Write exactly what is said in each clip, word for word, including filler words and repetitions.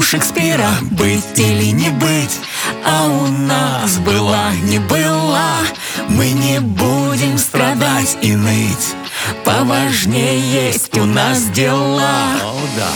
Шекспира быть или не быть, а у нас была не была. Мы не будем страдать и ныть, поважнее есть у нас дела. О, да.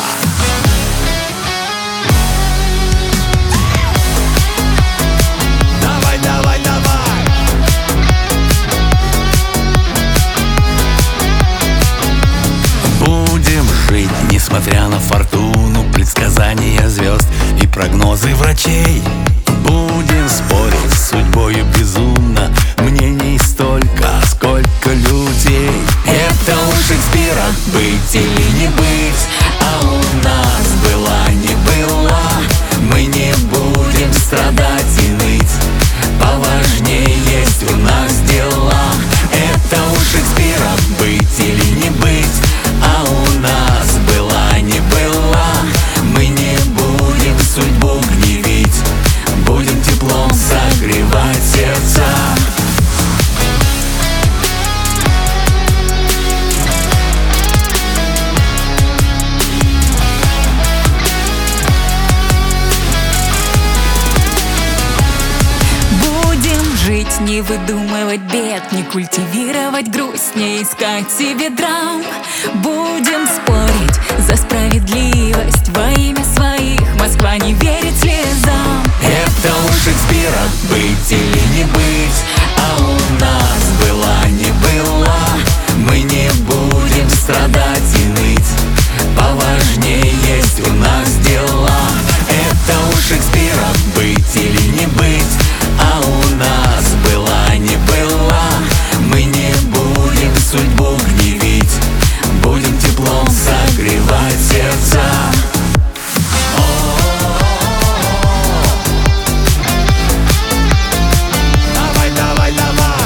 Несмотря на фортуну, предсказания звезд и прогнозы врачей, будем спорить с судьбою безумно. Мнений столько, сколько людей. Это у Шекспира быть или не быть, а у нас была не была. Мы не будем страдать и ныть, поважнее есть у нас дела. Это у Шекспира быть или не быть, а у нас была не была. Мы не будем судьбу гневить, будем теплом согревать сердца. Будем жить, не выдумывать бед, не культивировать грусть, не искать себе драм. Будем спорить за справедливость во имя своих. Москва не верит слезам. Это у Шекспира быть или не быть, а у нас была не была. Мы не будем страдать и ныть, поважнее есть у нас дела. Это у Шекспира быть или не быть, а у нас была не была. Мы не будем судьбу гневить, будем теплом согревать сердца. Давай, давай, давай.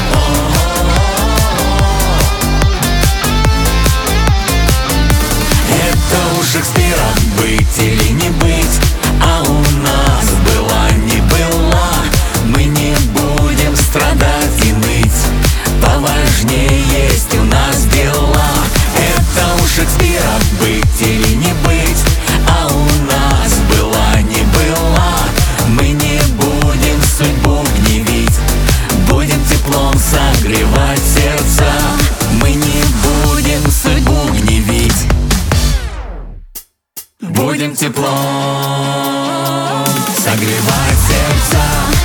Это у Шекспира быть или не быть, а у нас была не была. Мы не будем страдать и ныть, поважнее есть у нас дела. Это у Шекспира быть или не быть, а у нас была не была. Мы не будем судьбу гневить, будем теплом согревать сердца. Мы не будем судьбу гневить, будем теплом согревать сердца.